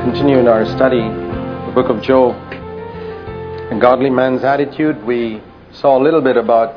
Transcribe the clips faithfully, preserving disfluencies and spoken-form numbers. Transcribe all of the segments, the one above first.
continue in our study, the book of Job, a godly man's attitude. We saw a little bit about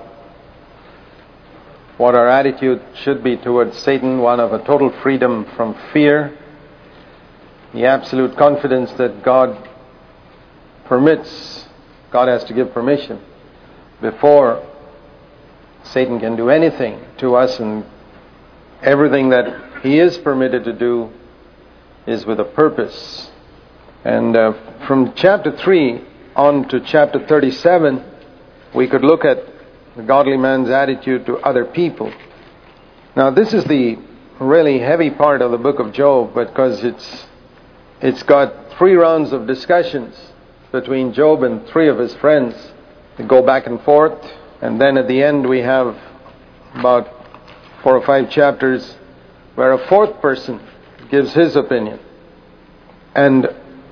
what our attitude should be towards Satan, one of a total freedom from fear, the absolute confidence that God permits, God has to give permission before Satan can do anything to us, and everything that he is permitted to do is with a purpose. And uh, from chapter three on to chapter thirty-seven, we could look at the godly man's attitude to other people. Now, this is the really heavy part of the book of Job, because it's it's got three rounds of discussions between Job and three of his friends. They go back and forth, and then at the end we have about four or five chapters where a fourth person gives his opinion. And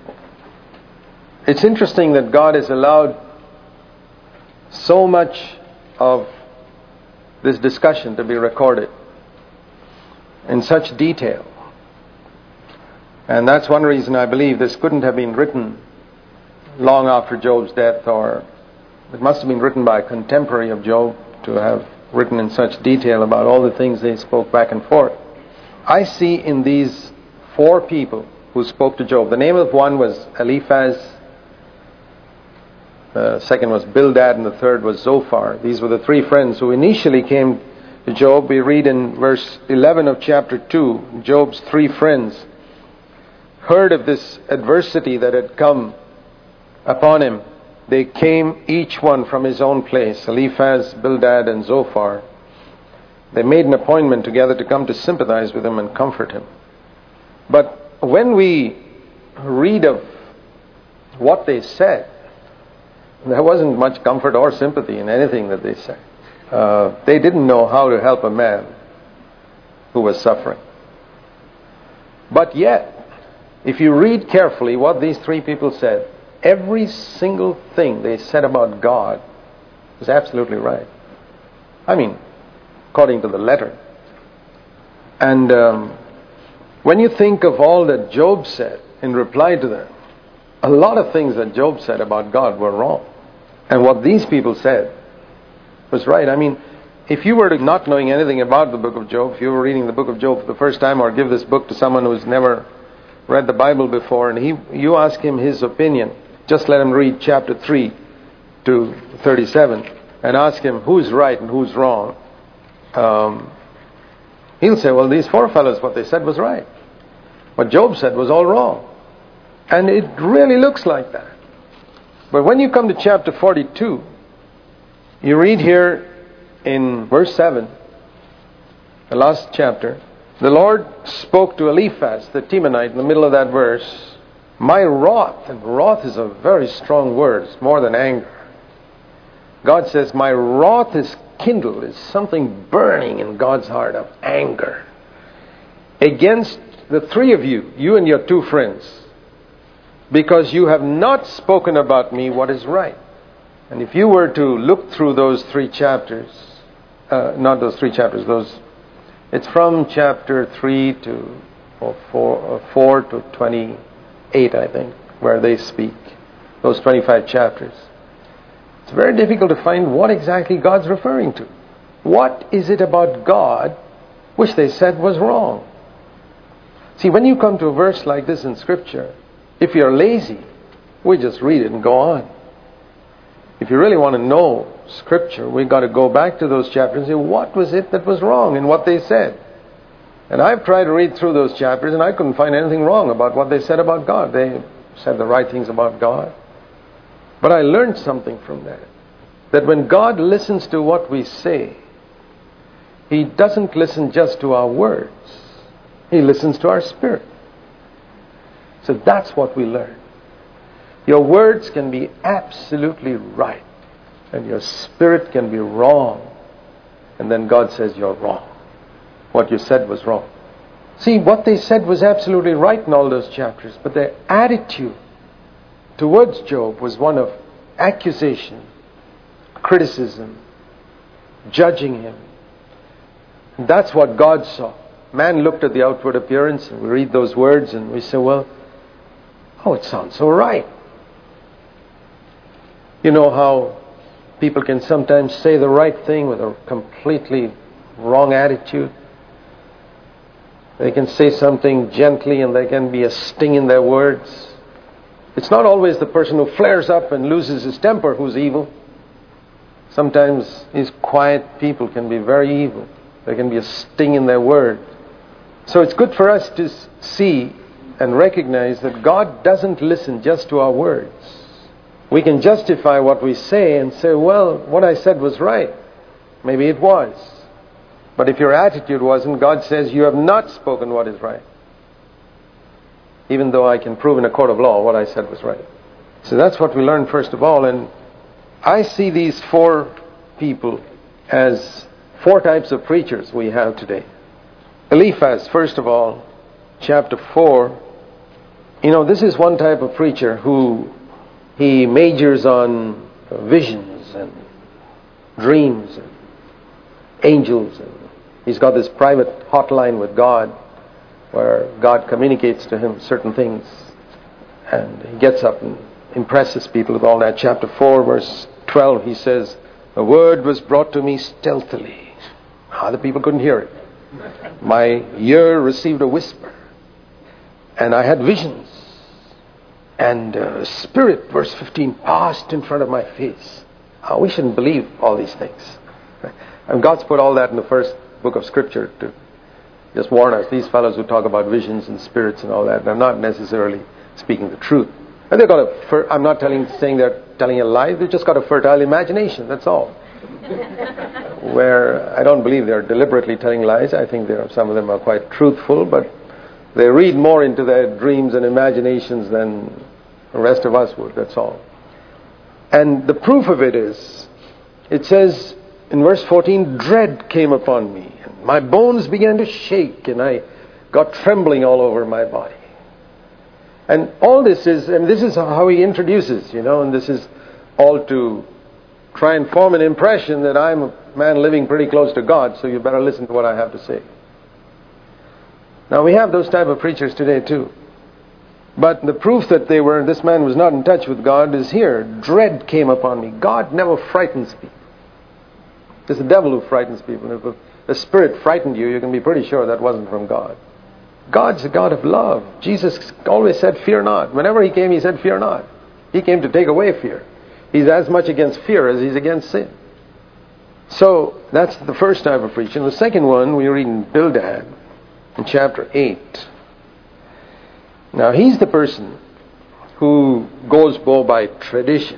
it's interesting that God has allowed so much of this discussion to be recorded in such detail. And that's one reason I believe this couldn't have been written long after Job's death, or it must have been written by a contemporary of Job to have written in such detail about all the things they spoke back and forth. I see in these four people who spoke to Job, the name of one was Eliphaz, the second was Bildad, and the third was Zophar. These were the three friends who initially came to Job. We read in verse eleven of chapter two, Job's three friends heard of this adversity that had come upon him. They came each one from his own place, Eliphaz, Bildad, and Zophar. They made an appointment together to come to sympathize with him and comfort him. But when we read of what they said, there wasn't much comfort or sympathy in anything that they said. Uh, they didn't know how to help a man who was suffering. But yet, if you read carefully what these three people said, every single thing they said about God was absolutely right. I mean, according to the letter. And um, when you think of all that Job said in reply to them, a lot of things that Job said about God were wrong. And what these people said was right. I mean, if you were to, not knowing anything about the book of Job, if you were reading the book of Job for the first time, or give this book to someone who's never read the Bible before, and he you ask him his opinion, just let him read chapter three to thirty-seven and ask him who's right and who's wrong. Um, he'll say, well, these four fellows, what they said was right. What Job said was all wrong. And it really looks like that. But when you come to chapter forty-two, you read here in verse seven, the last chapter, the Lord spoke to Eliphaz, the Temanite, in the middle of that verse, my wrath, and wrath is a very strong word, it's more than anger. God says, my wrath is kindled, is something burning in God's heart of anger against the three of you, you and your two friends, because you have not spoken about me what is right. And if you were to look through those three chapters, uh, not those three chapters, those, it's from chapter three to or four, or four to twenty-eight, I think, where they speak, those twenty-five chapters. It's very difficult to find what exactly God's referring to. What is it about God which they said was wrong? See, when you come to a verse like this in Scripture, if you're lazy, we just read it and go on. If you really want to know Scripture, we've got to go back to those chapters and say, what was it that was wrong in what they said? And I've tried to read through those chapters and I couldn't find anything wrong about what they said about God. They said the right things about God. But I learned something from that. That when God listens to what we say, He doesn't listen just to our words. He listens to our spirit. So that's what we learn. Your words can be absolutely right, and your spirit can be wrong. And then God says you're wrong. What you said was wrong. See, what they said was absolutely right in all those chapters, but their attitude towards Job was one of accusation, criticism, judging him. And that's what God saw. Man looked at the outward appearance, and we read those words and we say, well, Oh, it sounds so right. You know how people can sometimes say the right thing with a completely wrong attitude? They can say something gently and there can be a sting in their words. It's not always the person who flares up and loses his temper who's evil. Sometimes these quiet people can be very evil. There can be a sting in their word. So it's good for us to see and recognize that God doesn't listen just to our words. We can justify what we say and say, well, what I said was right. Maybe it was. But if your attitude wasn't, God says you have not spoken what is right. Even though I can prove in a court of law what I said was right. So that's what we learn first of all. And I see these four people as four types of preachers we have today. Eliphaz, first of all, chapter four. You know, this is one type of preacher who he majors on visions and dreams and angels. And he's got this private hotline with God where God communicates to him certain things. And he gets up and impresses people with all that. Chapter four, verse twelve, he says, "A word was brought to me stealthily." Other people couldn't hear it. My ear received a whisper. And I had visions. And uh, spirit, verse fifteen, passed in front of my face. Oh, we shouldn't believe all these things. And God's put all that in the first book of Scripture to just warn us. These fellows who talk about visions and spirits and all that, they're not necessarily speaking the truth. And they've got a, fer- I'm not telling, saying they're telling a lie. They've just got a fertile imagination. That's all. Where I don't believe they're deliberately telling lies. I think there are, some of them are quite truthful, but they read more into their dreams and imaginations than the rest of us would. That's all. And the proof of it is, it says in verse fourteen, dread came upon me, and my bones began to shake, and I got trembling all over my body. And all this is, and this is how he introduces, you know, and this is all to try and form an impression that I'm a man living pretty close to God, so you better listen to what I have to say. Now we have those type of preachers today too. But the proof that they were, this man was not in touch with God is here. Dread came upon me. God never frightens people. It's the devil who frightens people. If a, a spirit frightened you, you can be pretty sure that wasn't from God. God's a God of love. Jesus always said, fear not. Whenever he came, he said, fear not. He came to take away fear. He's as much against fear as he's against sin. So that's the first type of preaching. The second one we read in Bildad in chapter eight. Now he's the person who goes more by traditions.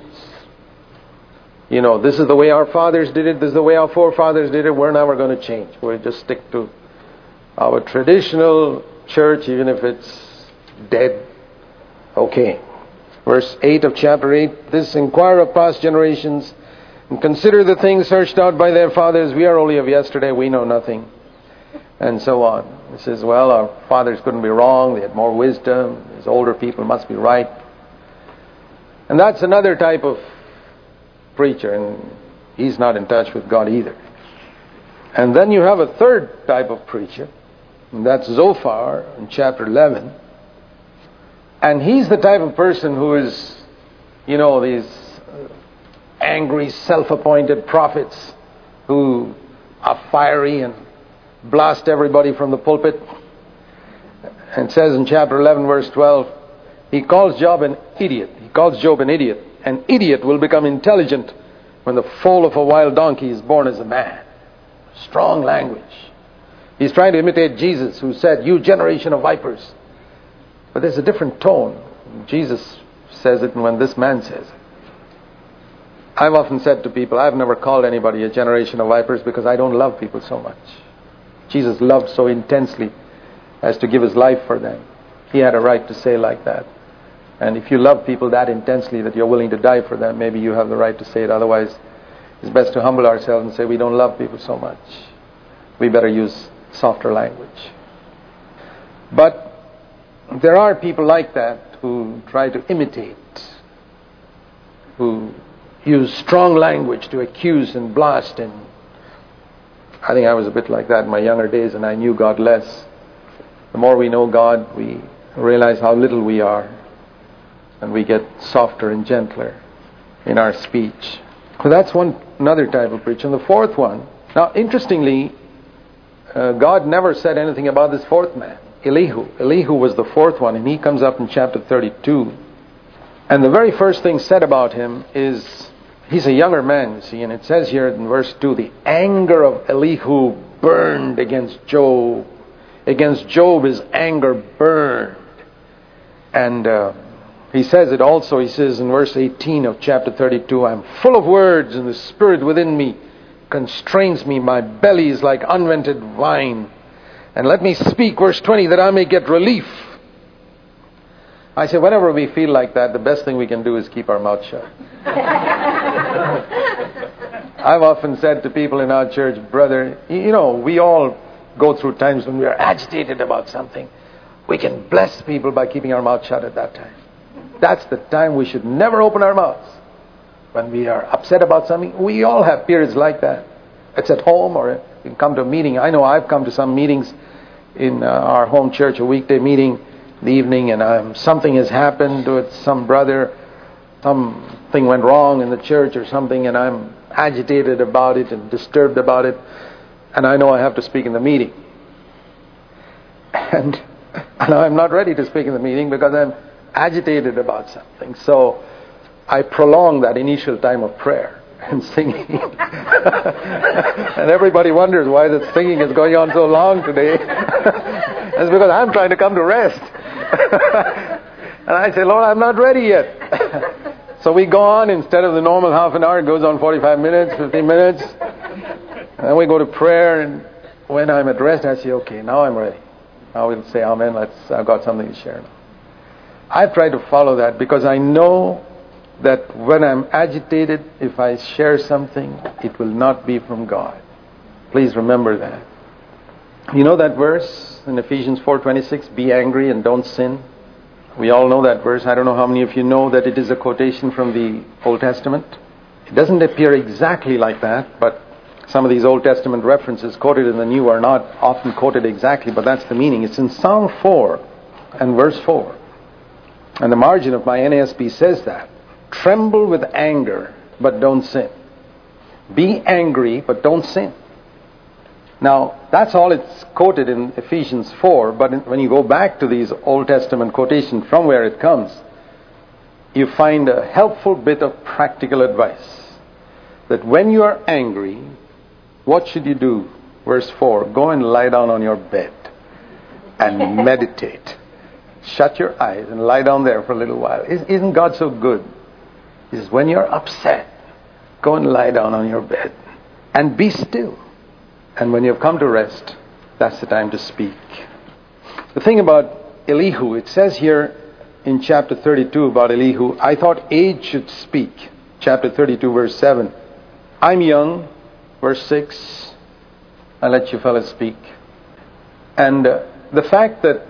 You know, this is the way our fathers did it, this is the way our forefathers did it, we're never going to change. We'll just stick to our traditional church, even if it's dead. Okay. Verse eight of chapter eight, this inquire of past generations, and consider the things searched out by their fathers. We are only of yesterday, we know nothing. And so on. It says, well, our fathers couldn't be wrong, they had more wisdom, these older people must be right. And that's another type of preacher, and he's not in touch with God either. And then you have a third type of preacher, and that's Zophar in chapter eleven. And he's the type of person who is, you know, these angry, self-appointed prophets who are fiery and blast everybody from the pulpit. And says in chapter eleven, verse twelve, he calls Job an idiot. He calls Job an idiot. An idiot will become intelligent when the foal of a wild donkey is born as a man. Strong language. He's trying to imitate Jesus, who said, you generation of vipers. But there's a different tone. Jesus says it when this man says it. I've often said to people, I've never called anybody a generation of vipers because I don't love people so much. Jesus loved so intensely as to give his life for them. He had a right to say like that. And if you love people that intensely that you're willing to die for them, maybe you have the right to say it. Otherwise, it's best to humble ourselves and say we don't love people so much. We better use softer language. But there are people like that who try to imitate, who use strong language to accuse and blast. And I think I was a bit like that in my younger days, and I knew God less. The more we know God, we realize how little we are. and we get softer and gentler in our speech. So that's one another type of preaching. The fourth one, now interestingly, uh, God never said anything about this fourth man, Elihu. Elihu was the fourth one, and he comes up in chapter thirty-two. And the very first thing said about him is, he's a younger man, you see, and it says here in verse two, the anger of Elihu burned against Job. Against Job his anger burned. And uh, he says it also, he says in verse eighteen of chapter thirty-two, I'm full of words, and the spirit within me constrains me. My belly is like unvented wine. And let me speak, verse twenty, that I may get relief. I say, whenever we feel like that, the best thing we can do is keep our mouth shut. I've often said to people in our church, brother, you know, we all go through times when we are agitated about something. We can bless people by keeping our mouth shut at that time. That's the time we should never open our mouths. When we are upset about something, we all have periods like that. It's at home, or you can come to a meeting. I know I've come to some meetings in uh, our home church, a weekday meeting in the evening, and um, something has happened with some brother, something went wrong in the church or something, and I'm agitated about it and disturbed about it, and I know I have to speak in the meeting. And, and I'm not ready to speak in the meeting because I'm agitated about something. So I prolong that initial time of prayer and singing. And everybody wonders why the singing is going on so long today. That's because I'm trying to come to rest. And I say, Lord, I'm not ready yet. So we go on, instead of the normal half an hour, it goes on forty-five minutes, fifteen minutes. And then we go to prayer, and when I'm at rest, I say, okay, now I'm ready. Now we'll say, amen, let's, I've got something to share now. I've tried to follow that because I know that when I'm agitated, if I share something, it will not be from God. Please remember that. You know that verse in Ephesians four twenty-six, be angry and don't sin? We all know that verse. I don't know how many of you know that it is a quotation from the Old Testament. It doesn't appear exactly like that, but some of these Old Testament references quoted in the New are not often quoted exactly, but that's the meaning. It's in Psalm four and verse four. And the margin of my N A S B says that. Tremble with anger, but don't sin. Be angry, but don't sin. Now, that's all it's quoted in Ephesians four, but when you go back to these Old Testament quotations from where it comes, you find a helpful bit of practical advice. That when you are angry, what should you do? Verse four, go and lie down on your bed and meditate. Shut your eyes and lie down there for a little while. Isn't God so good? He says, when you're upset, go and lie down on your bed and be still. And when you've come to rest, that's the time to speak. The thing about Elihu, it says here in chapter thirty-two about Elihu, I thought age should speak. Chapter thirty-two, verse seven. I'm young, verse six. I'll let you fellas speak. And uh, the fact that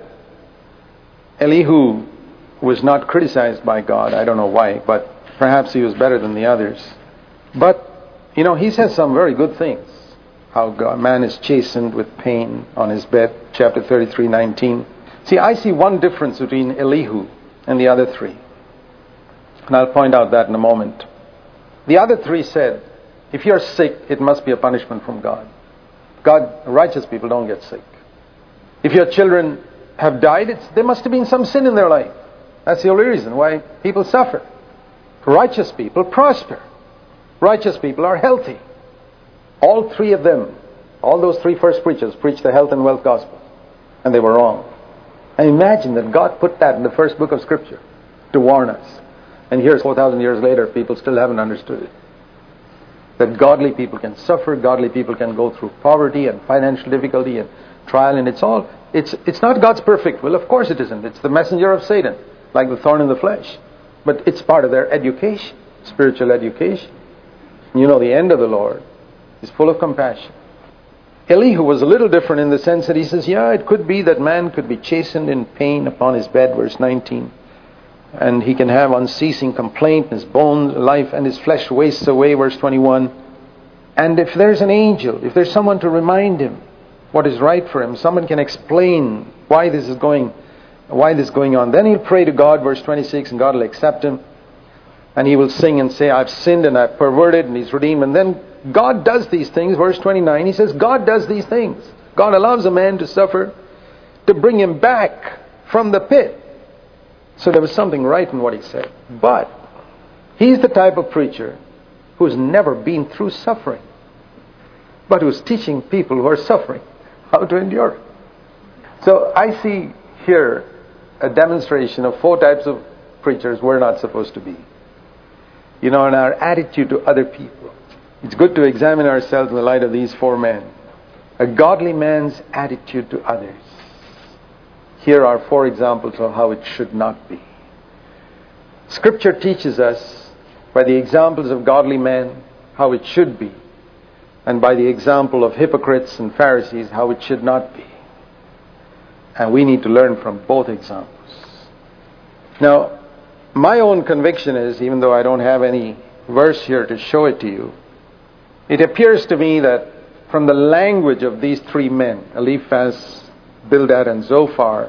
Elihu was not criticized by God, I don't know why, but perhaps he was better than the others. But, you know, he says some very good things. How God, man is chastened with pain on his bed, chapter thirty-three, nineteen. See, I see one difference between Elihu and the other three. And I'll point out that in a moment. The other three said, if you're sick, it must be a punishment from God. God, righteous people don't get sick. If your children have died, it's, there must have been some sin in their life. That's the only reason why people suffer. Righteous people prosper. Righteous people are healthy. All three of them, all those three first preachers preached the health and wealth gospel. And they were wrong. And imagine that God put that in the first book of Scripture to warn us. And here's four thousand years later, people still haven't understood it. That godly people can suffer, godly people can go through poverty and financial difficulty and trial, and it's all, it's it's not God's perfect will. Of course it isn't. It's the messenger of Satan, like the thorn in the flesh. But it's part of their education, spiritual education. You know, the end of the Lord is full of compassion. Elihu was a little different in the sense that he says, yeah, it could be that man could be chastened in pain upon his bed, verse nineteen. And he can have unceasing complaint, and his bones, life, and his flesh wastes away, verse twenty-one. And if there's an angel, if there's someone to remind him what is right for him, someone can explain why this is going Why this going on? Then he'll pray to God, verse twenty-six, and God will accept him. And he will sing and say, I've sinned and I've perverted, and he's redeemed. And then God does these things. Verse twenty-nine, he says, God does these things. God allows a man to suffer to bring him back from the pit. So there was something right in what he said. But he's the type of preacher who's never been through suffering, but who's teaching people who are suffering how to endure it. So I see here a demonstration of four types of preachers we're not supposed to be. You know, in our attitude to other people. It's good to examine ourselves in the light of these four men. A godly man's attitude to others. Here are four examples of how it should not be. Scripture teaches us by the examples of godly men how it should be, and by the example of hypocrites and Pharisees how it should not be. And we need to learn from both examples. Now, my own conviction is, even though I don't have any verse here to show it to you, it appears to me that from the language of these three men, Eliphaz, Bildad, and Zophar,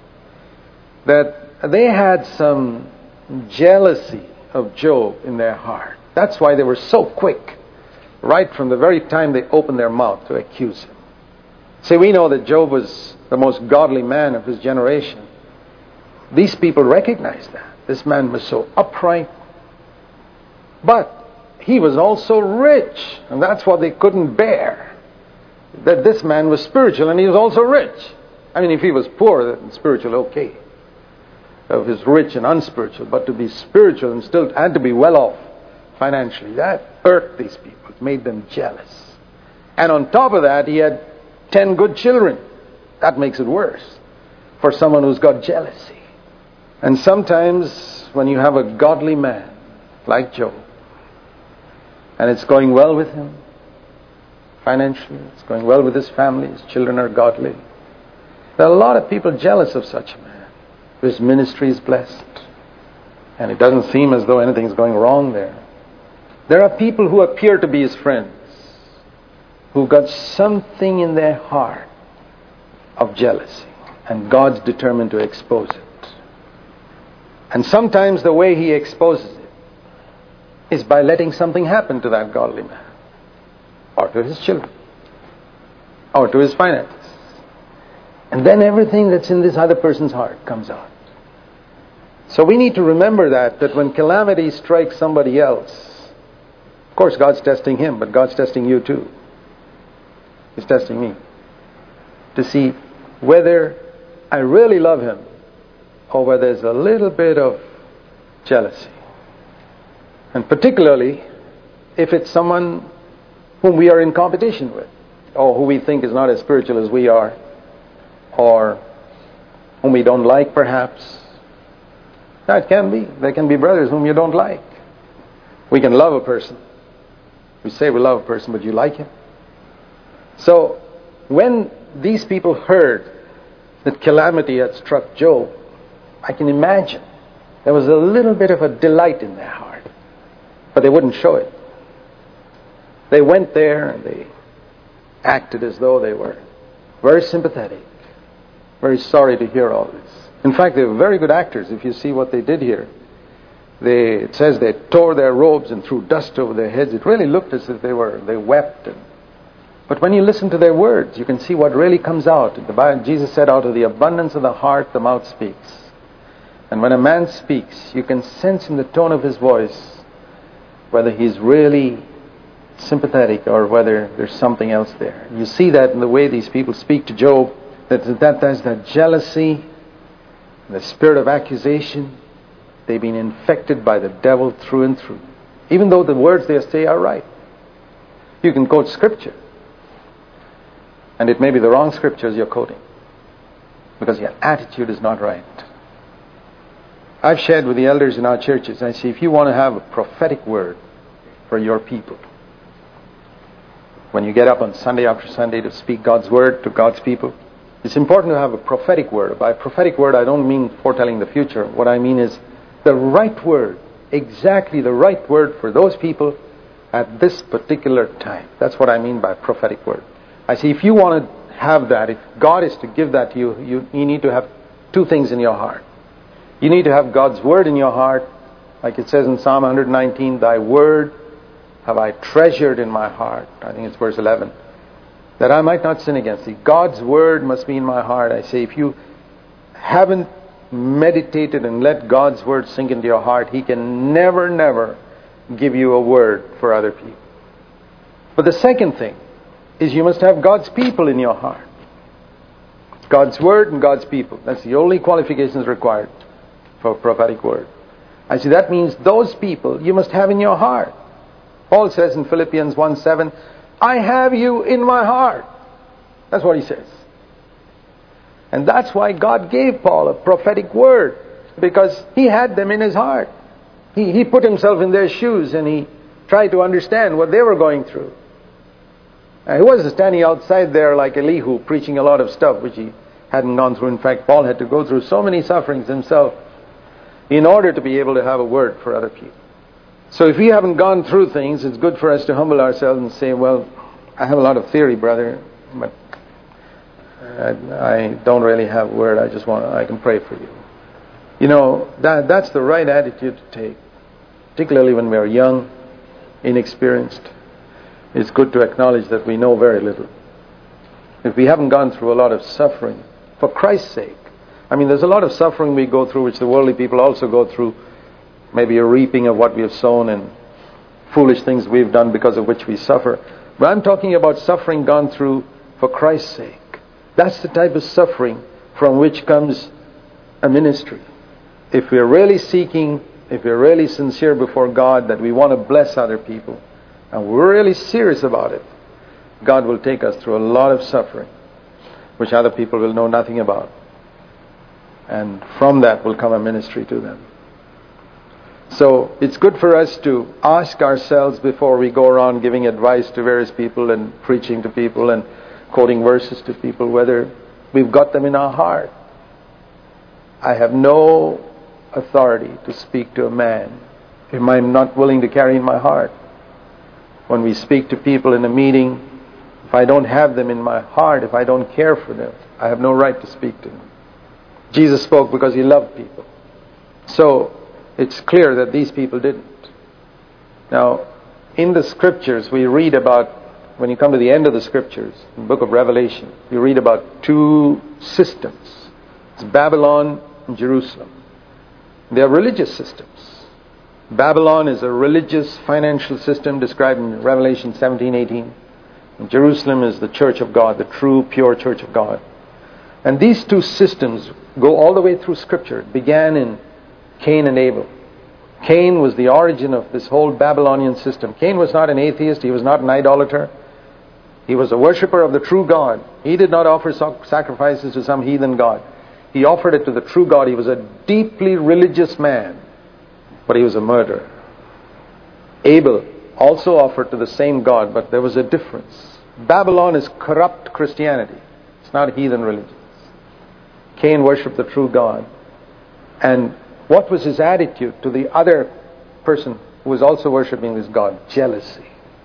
that they had some jealousy of Job in their heart. That's why they were so quick, right from the very time they opened their mouth, to accuse him. See, we know that Job was the most godly man of his generation. These people recognized that. This man was so upright. But he was also rich. And that's what they couldn't bear. That this man was spiritual and he was also rich. I mean, if he was poor, then spiritual, okay. If he's rich and unspiritual. But to be spiritual and still and to be well off financially, that irked these people. It made them jealous. And on top of that, he had ten good children. That makes it worse for someone who's got jealousy. And sometimes when you have a godly man like Job, and it's going well with him financially, it's going well with his family, his children are godly, there are a lot of people jealous of such a man. His ministry is blessed, and it doesn't seem as though anything's going wrong there. There are people who appear to be his friends, who got something in their heart of jealousy, and God's determined to expose it. And sometimes the way he exposes it is by letting something happen to that godly man, or to his children, or to his finances. And then everything that's in this other person's heart comes out. So we need to remember that, that when calamity strikes somebody else, of course God's testing him, but God's testing you too. He's testing me to see whether I really love him, or where there's a little bit of jealousy. And particularly if it's someone whom we are in competition with, or who we think is not as spiritual as we are, or whom we don't like perhaps. Now it can be. There can be brothers whom you don't like. We can love a person. We say we love a person, but you like him. So when these people heard that calamity had struck Job, I can imagine there was a little bit of a delight in their heart, but they wouldn't show it. They went there and they acted as though they were very sympathetic, very sorry to hear all this. In fact, they were very good actors. If you see what they did here, they, it says they tore their robes and threw dust over their heads. It really looked as if they were they wept. And, but when you listen to their words, you can see what really comes out. The Bible, Jesus said, out of the abundance of the heart, the mouth speaks. And when a man speaks, you can sense in the tone of his voice whether he's really sympathetic or whether there's something else there. You see that in the way these people speak to Job, that, that there's that jealousy, the spirit of accusation. They've been infected by the devil through and through, even though the words they say are right. You can quote scripture, and it may be the wrong scriptures you're quoting, because your attitude is not right. I've shared with the elders in our churches, I say, if you want to have a prophetic word for your people, when you get up on Sunday after Sunday to speak God's word to God's people, it's important to have a prophetic word. By prophetic word, I don't mean foretelling the future. What I mean is the right word, exactly the right word for those people at this particular time. That's what I mean by prophetic word. I say, if you want to have that, if God is to give that to you, you, you need to have two things in your heart. You need to have God's Word in your heart, like it says in Psalm one nineteen, Thy Word have I treasured in my heart. I think it's verse eleven. That I might not sin against Thee. God's Word must be in my heart. I say, if you haven't meditated and let God's Word sink into your heart, He can never, never give you a word for other people. But the second thing is you must have God's people in your heart. God's Word and God's people. That's the only qualifications required for a prophetic word. I say that means those people you must have in your heart. Paul says in Philippians one seven, I have you in my heart. That's what he says. And that's why God gave Paul a prophetic word, because he had them in his heart. He, he put himself in their shoes and he tried to understand what they were going through. And he wasn't standing outside there like Elihu preaching a lot of stuff which he hadn't gone through. In fact, Paul had to go through so many sufferings himself in order to be able to have a word for other people. So if we haven't gone through things, it's good for us to humble ourselves and say, well, I have a lot of theory, brother, but I, I don't really have a word. I just want, I can pray for you. You know, that that's the right attitude to take, particularly when we are young, inexperienced. It's good to acknowledge that we know very little. If we haven't gone through a lot of suffering, for Christ's sake. I mean, there's a lot of suffering we go through which the worldly people also go through. Maybe a reaping of what we have sown and foolish things we've done because of which we suffer. But I'm talking about suffering gone through for Christ's sake. That's the type of suffering from which comes a ministry. If we're really seeking, if we're really sincere before God that we want to bless other people, and we're really serious about it, God will take us through a lot of suffering, which other people will know nothing about. And from that will come a ministry to them. So it's good for us to ask ourselves before we go around giving advice to various people and preaching to people and quoting verses to people, whether we've got them in our heart. I have no authority to speak to a man whom I'm not willing to carry in my heart. When we speak to people in a meeting, if I don't have them in my heart, if I don't care for them, I have no right to speak to them. Jesus spoke because He loved people. So it's clear that these people didn't. Now, in the Scriptures, we read about, when you come to the end of the Scriptures, in the book of Revelation, you read about two systems. It's Babylon and Jerusalem. They are religious systems. Babylon is a religious financial system described in Revelation seventeen eighteen. And Jerusalem is the church of God, the true, pure church of God. And these two systems go all the way through Scripture. It began in Cain and Abel. Cain was the origin of this whole Babylonian system. Cain was not an atheist. He was not an idolater. He was a worshipper of the true God. He did not offer sacrifices to some heathen god. He offered it to the true God. He was a deeply religious man, but he was a murderer. Abel also offered to the same God, but there was a difference. Babylon is corrupt Christianity. It's not heathen religion. Cain worshipped the true God. And what was his attitude to the other person who was also worshipping this God? Jealousy.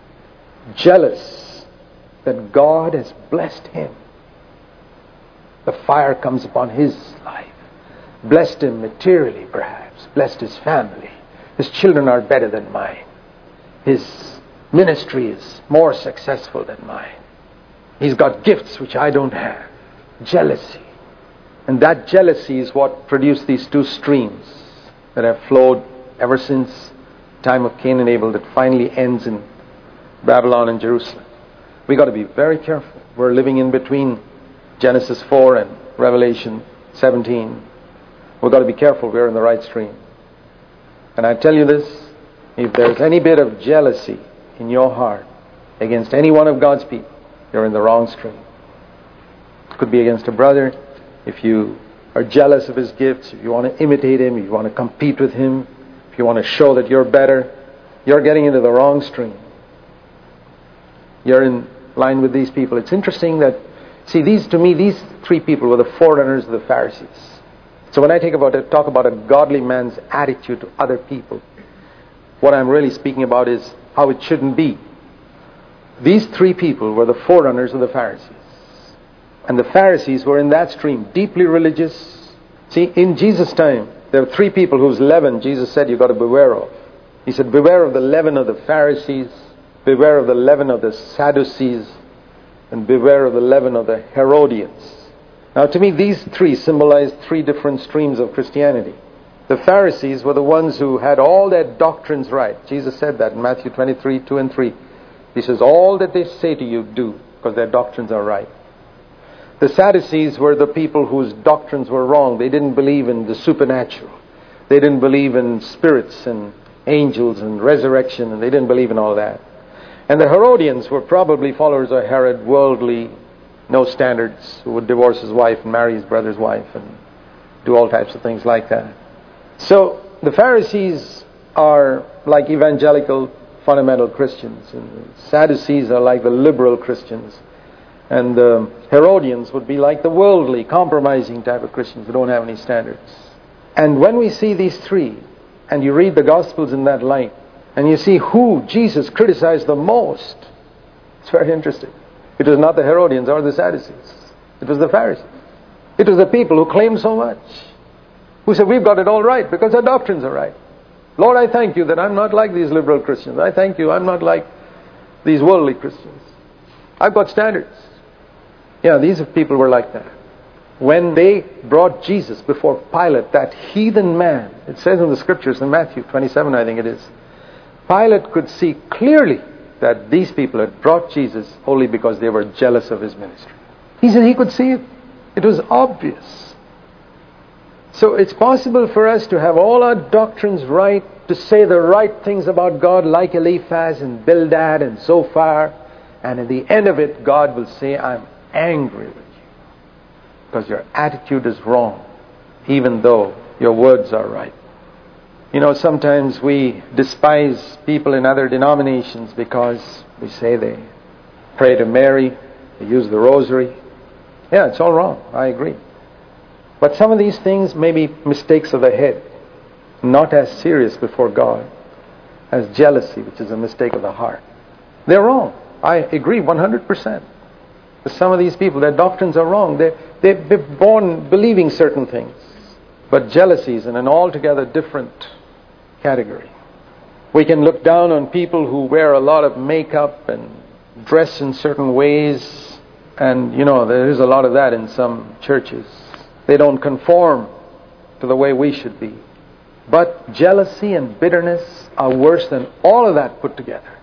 Jealous that God has blessed him. The fire comes upon his life. Blessed him materially, perhaps. Blessed his family. His children are better than mine. His ministry is more successful than mine. He's got gifts which I don't have. Jealousy. And that jealousy is what produced these two streams that have flowed ever since the time of Cain and Abel, that finally ends in Babylon and Jerusalem. We've got to be very careful. We're living in between Genesis four and Revelation seventeen. We've got to be careful we're in the right stream. And I tell you this, if there's any bit of jealousy in your heart against any one of God's people, you're in the wrong stream. It could be against a brother. If you are jealous of his gifts, if you want to imitate him, if you want to compete with him, if you want to show that you're better, you're getting into the wrong stream. You're in line with these people. It's interesting that, see, these to me, these three people were the forerunners of the Pharisees. So when I take about it, talk about a godly man's attitude to other people, what I'm really speaking about is how it shouldn't be. These three people were the forerunners of the Pharisees. And the Pharisees were in that stream, deeply religious, See, in Jesus' time, there were three people whose leaven Jesus said you've got to beware of. He said, beware of the leaven of the Pharisees, beware of the leaven of the Sadducees, and beware of the leaven of the Herodians. Now, to me, these three symbolize three different streams of Christianity. The Pharisees were the ones who had all their doctrines right. Jesus said that in Matthew twenty-three, two and three. He says, all that they say to you, do, because their doctrines are right. The Sadducees were the people whose doctrines were wrong. They didn't believe in the supernatural. They didn't believe in spirits and angels and resurrection, and they didn't believe in all that. And the Herodians were probably followers of Herod, worldly, no standards, who would divorce his wife and marry his brother's wife and do all types of things like that. So the Pharisees are like evangelical fundamental Christians, and the Sadducees are like the liberal Christians, and the Herodians would be like the worldly, compromising type of Christians who don't have any standards. And when we see these three, and you read the Gospels in that light, and you see who Jesus criticized the most, it's very interesting. It was not the Herodians or the Sadducees. It was the Pharisees. It was the people who claimed so much, who said, we've got it all right because our doctrines are right. Lord, I thank you that I'm not like these liberal Christians. I thank you I'm not like these worldly Christians. I've got standards. Yeah, these people were like that. When they brought Jesus before Pilate, that heathen man, it says in the scriptures in Matthew twenty-seven, I think it is, Pilate could see clearly that these people had brought Jesus only because they were jealous of his ministry. He said he could see it. It was obvious. So it's possible for us to have all our doctrines right, to say the right things about God like Eliphaz and Bildad and Zophar, and at the end of it, God will say, I'm angry with you because your attitude is wrong, even though your words are right. You know, sometimes we despise people in other denominations because we say they pray to Mary, they use the rosary. Yeah, it's all wrong. I agree. But some of these things may be mistakes of the head, not as serious before God as jealousy, which is a mistake of the heart. They're wrong. I agree one hundred percent. Some of these people, their doctrines are wrong. They're, they're born believing certain things. But jealousy is in an altogether different category. We can look down on people who wear a lot of makeup and dress in certain ways. And, you know, there is a lot of that in some churches. They don't conform to the way we should be. But jealousy and bitterness are worse than all of that put together.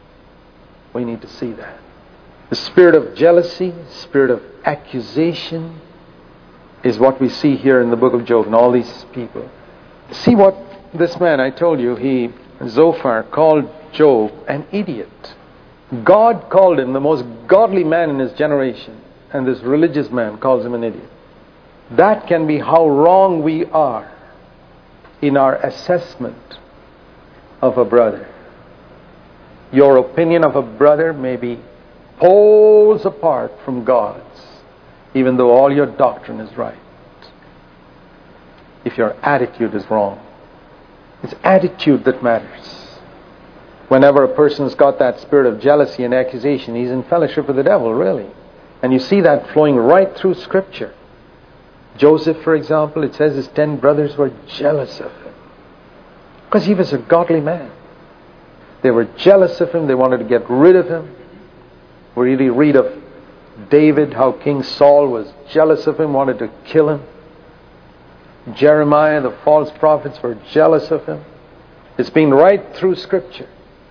We need to see that. The spirit of jealousy, spirit of accusation is what we see here in the book of Job and all these people. See what this man, I told you, he, Zophar, called Job an idiot. God called him the most godly man in his generation, and this religious man calls him an idiot. That can be how wrong we are in our assessment of a brother. Your opinion of a brother may be poles apart from God's, even though all your doctrine is right, if your attitude is wrong. It's attitude that matters. Whenever a person's got that spirit of jealousy and accusation, he's in fellowship with the devil, really. And you see that flowing right through Scripture. Joseph, for example, it says his ten brothers were jealous of him because he was a godly man. They were jealous of him. They wanted to get rid of him. We really read of David, how King Saul was jealous of him, wanted to kill him. Jeremiah, the false prophets, were jealous of him. It's been right through Scripture.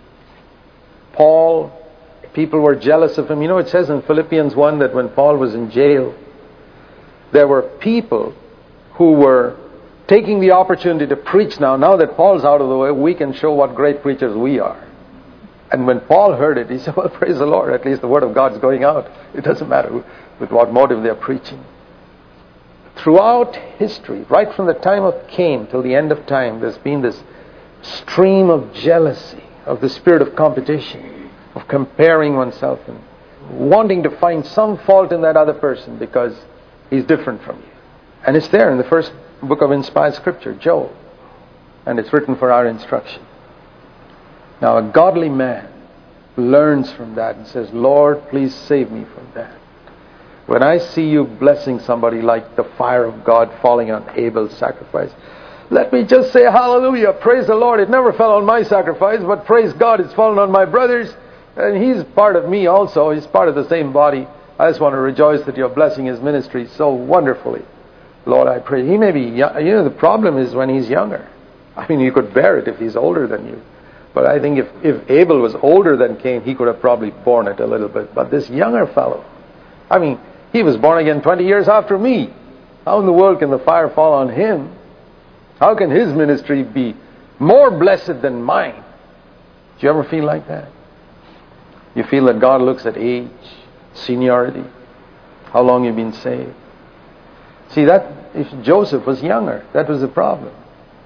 Paul, people were jealous of him. You know, it says in Philippians one that when Paul was in jail, there were people who were taking the opportunity to preach now. Now that Paul's out of the way, we can show what great preachers we are. And when Paul heard it, he said, well, praise the Lord, at least the word of God is going out. It doesn't matter with what motive they're preaching. Throughout history, right from the time of Cain till the end of time, there's been this stream of jealousy, of the spirit of competition, of comparing oneself and wanting to find some fault in that other person because he's different from you. And it's there in the first book of inspired Scripture, Job. And it's written for our instruction. Now, a godly man learns from that and says, Lord, please save me from that. When I see you blessing somebody like the fire of God falling on Abel's sacrifice, let me just say hallelujah, praise the Lord. It never fell on my sacrifice, but praise God, it's fallen on my brother's. And he's part of me also. He's part of the same body. I just want to rejoice that you're blessing his ministry so wonderfully. Lord, I pray. He may be young. You know, the problem is when he's younger. I mean, you could bear it if he's older than you. But I think if, if Abel was older than Cain, he could have probably borne it a little bit. But this younger fellow, I mean, he was born again twenty years after me. How in the world can the fire fall on him? How can his ministry be more blessed than mine? Do you ever feel like that? You feel that God looks at age, seniority, how long you've been saved. See, that if Joseph was younger, that was the problem.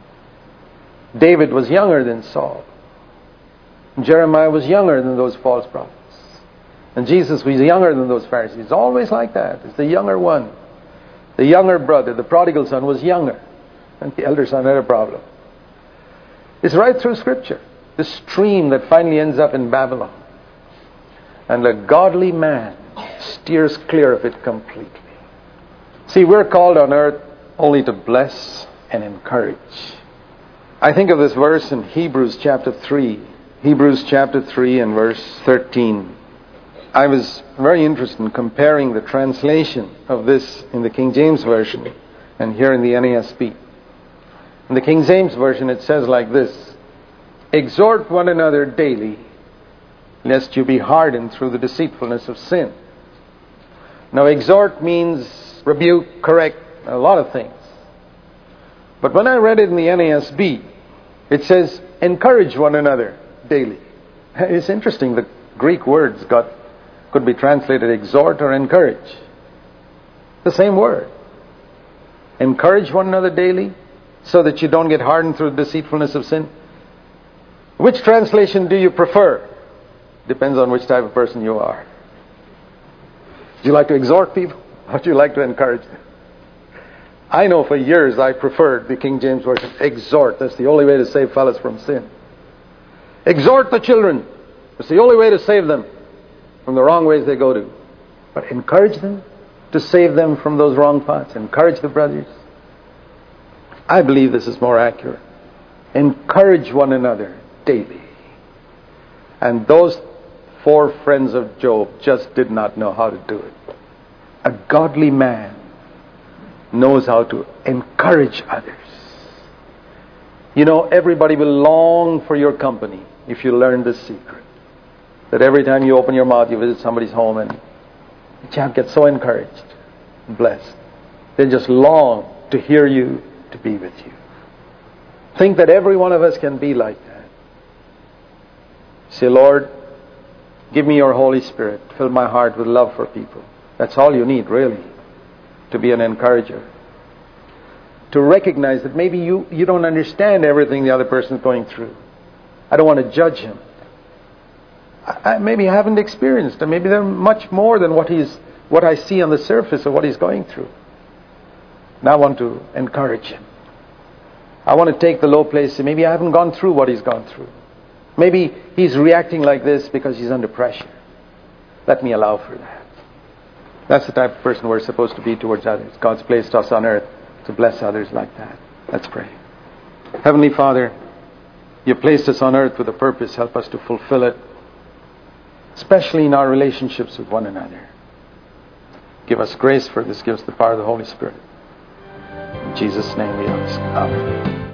David was younger than Saul. Jeremiah was younger than those false prophets. And Jesus was younger than those Pharisees. It's always like that. It's the younger one. The younger brother, the prodigal son, was younger. And the elder son had a problem. It's right through Scripture. The stream that finally ends up in Babylon. And a godly man steers clear of it completely. See, we're called on earth only to bless and encourage. I think of this verse in Hebrews chapter three. Hebrews chapter three and verse thirteen. I was very interested in comparing the translation of this in the King James Version and here in the N A S B. In the King James Version it says like this: exhort one another daily, lest you be hardened through the deceitfulness of sin. Now, exhort means rebuke, correct, a lot of things. But when I read it in the N A S B, it says encourage one another daily. It's interesting, the Greek words got could be translated exhort or encourage. The same word. Encourage one another daily so that you don't get hardened through the deceitfulness of sin. Which translation do you prefer? Depends on which type of person you are. Do you like to exhort people or do you like to encourage them? I know for years I preferred the King James Version. Exhort. That's the only way to save fellas from sin. Exhort the children. It's the only way to save them from the wrong ways they go to. But encourage them to save them from those wrong paths. Encourage the brothers. I believe this is more accurate. Encourage one another daily. And those four friends of Job just did not know how to do it. A godly man knows how to encourage others. You know, everybody will long for your company if you learn this secret. That every time you open your mouth, you visit somebody's home and the chap gets so encouraged, blessed. They just long to hear you, to be with you. Think that every one of us can be like that. Say, Lord, give me your Holy Spirit. Fill my heart with love for people. That's all you need, really, to be an encourager. To recognize that maybe you, you don't understand everything the other person is going through. I don't want to judge him. I, I maybe I haven't experienced it. Maybe they're much more than what he's, what I see on the surface of what he's going through. And I want to encourage him. I want to take the low place. Maybe I haven't gone through what he's gone through. Maybe he's reacting like this because he's under pressure. Let me allow for that. That's the type of person we're supposed to be towards others. God's placed us on earth to bless others like that. Let's pray. Heavenly Father, you placed us on earth with a purpose. Help us to fulfill it, especially in our relationships with one another. Give us grace for this. Give us the power of the Holy Spirit. In Jesus' name we ask. Amen.